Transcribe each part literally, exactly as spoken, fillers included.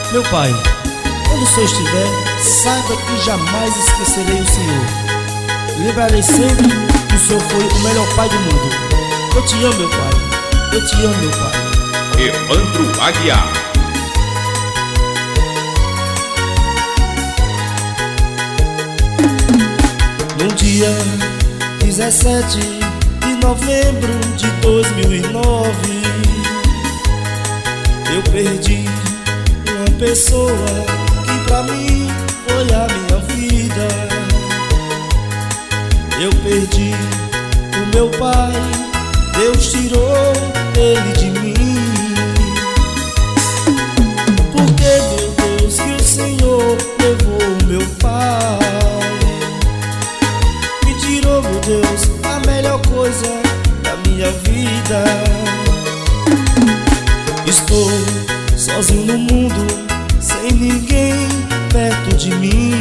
Meu pai, onde o Senhor estiver, saiba que jamais esquecerei o Senhor. Lembrarei sempre que o Senhor foi o melhor pai do mundo. Eu te amo, meu pai. Eu te amo, meu pai. Evandro Aguiar. No dia dezessete de novembro de dois mil e nove, eu perdi uma pessoa que pra mim foi a minha vida. Eu perdi o meu pai, Deus tirou ele de mim. Porque, meu Deus, que o Senhor levou o meu pai, me tirou, meu Deus, a melhor coisa da minha vida. Estou sozinho no mundo, sem ninguém perto de mim.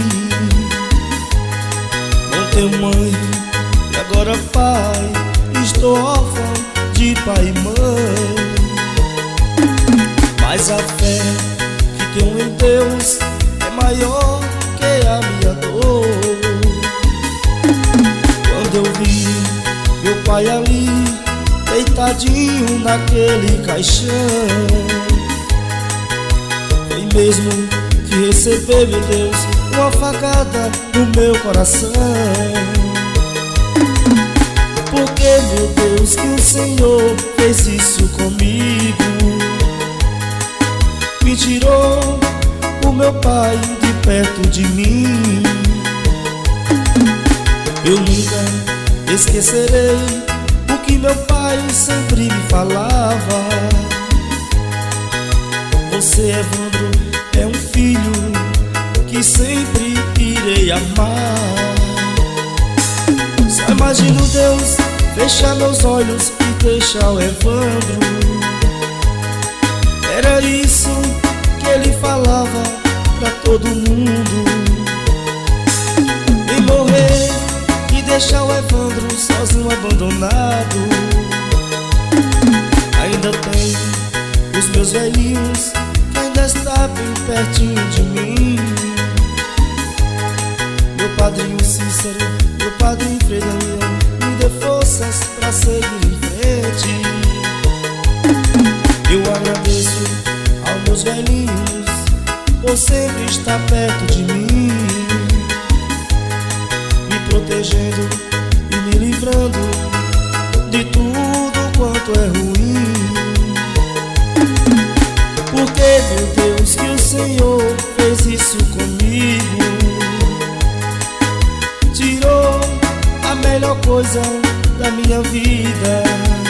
Não tenho mãe e agora pai, estou órfão de pai e mãe. Mas a fé que tenho em Deus é maior que a minha dor. Quando eu vi meu pai ali, deitadinho naquele caixão, foi mesmo que recebeu, meu Deus, uma facada no meu coração. Porque, meu Deus, que o Senhor fez isso comigo, me tirou o meu pai de perto de mim. Eu nunca esquecerei o que meu pai sempre me falava: você, Evandro, é um filho que sempre irei amar. Só imagino Deus fechar meus olhos e deixar o Evandro. Era isso que ele falava pra todo mundo: em morrer e deixar o Evandro sozinho, abandonado. Ainda tem os meus velhinhos que ainda está bem pertinho de mim. Meu padrinho Cícero, meu padrinho Frei Damião, me dê forças pra seguir em frente. Eu agradeço aos meus velhinhos por sempre estar perto de mim, me protegendo e me livrando de tudo quanto é ruim. Porque, meu Deus, que o Senhor fez isso comigo, tirou a melhor coisa da minha vida.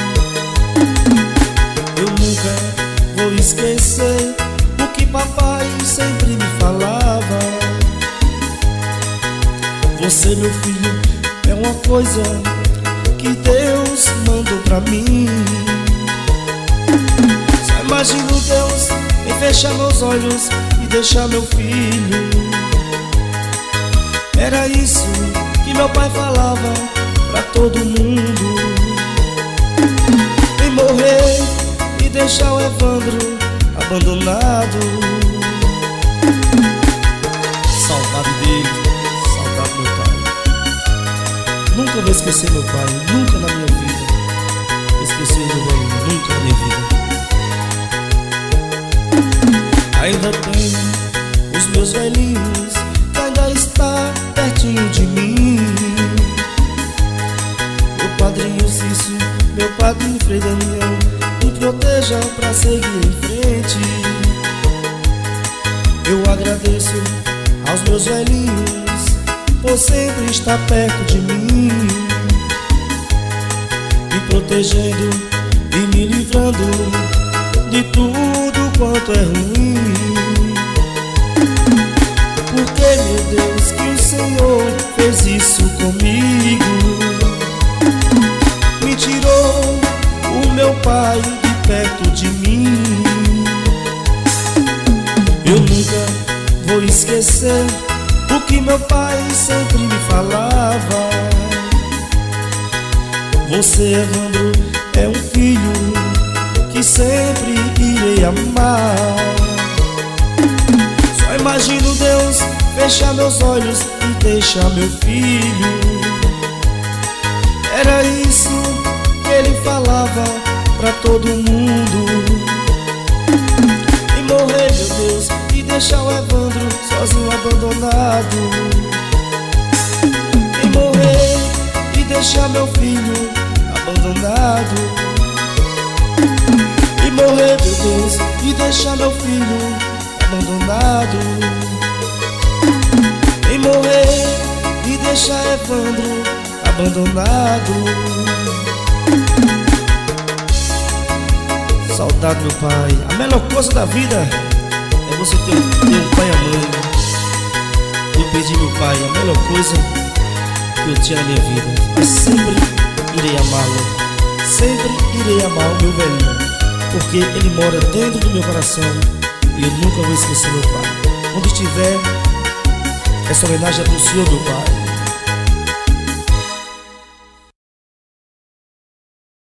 Eu nunca vou esquecer o que papai sempre me falava: você, meu filho, é uma coisa que Deus mandou pra mim. Só imagino Deus em fechar meus olhos e deixar meu filho. Era isso que meu pai falava pra todo mundo: em morrer e deixar o Evandro abandonado. Saudade dele, saudade do meu pai. Nunca vou esquecer meu pai, nunca na minha vida. Esqueci meu velho, nunca na minha vida. Ainda tenho os meus velhinhos que ainda está pertinho de mim. Meu padrinho Cício, meu padrinho Frei Damião, me proteja pra seguir em frente. Eu agradeço aos meus velhinhos por sempre estar perto de mim, me protegendo e me livrando de tudo quanto é ruim. Porque, meu Deus, que o Senhor fez isso comigo, me tirou o meu pai de perto de mim. Eu nunca vou esquecer o que meu pai sempre me falava: você, Evandro, é um filho que sempre irei amar. Deus fecha meus olhos e deixa meu filho. Era isso que ele falava pra todo mundo. E morrer, meu Deus, e deixar o Evandro sozinho, abandonado. E morrer e deixar meu filho abandonado. E morrer, meu Deus, e deixar meu filho abandonado. E morrer e deixar Evandro abandonado. Saudade, meu pai. A melhor coisa da vida é você ter um, ter um pai e a mãe. Eu perdi meu pai, a melhor coisa que eu tinha na minha vida. Mas sempre irei amá-lo, sempre irei amar o meu velhinho, porque ele mora dentro do meu coração e eu nunca vou esquecer meu pai. Quando estiver, essa homenagem é pro senhor, meu pai.